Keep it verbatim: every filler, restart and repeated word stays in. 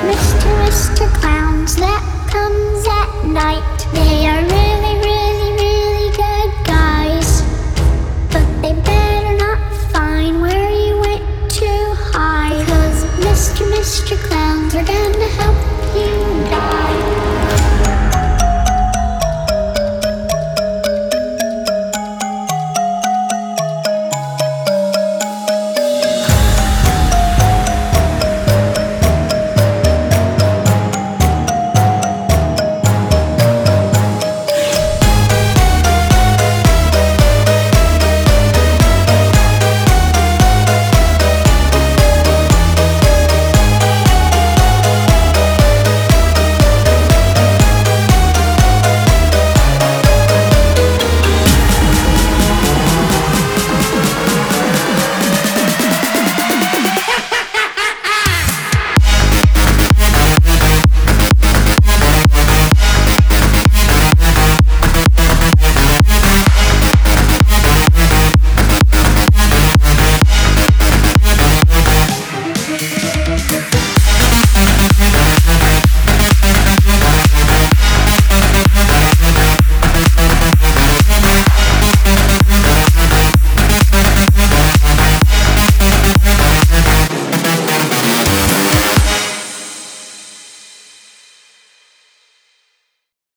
Mister Mister Clowns that comes at night. They are really, really, really good guys, but they better not find where you went to hide, 'cause Mister Mister Clowns are gonna help you die.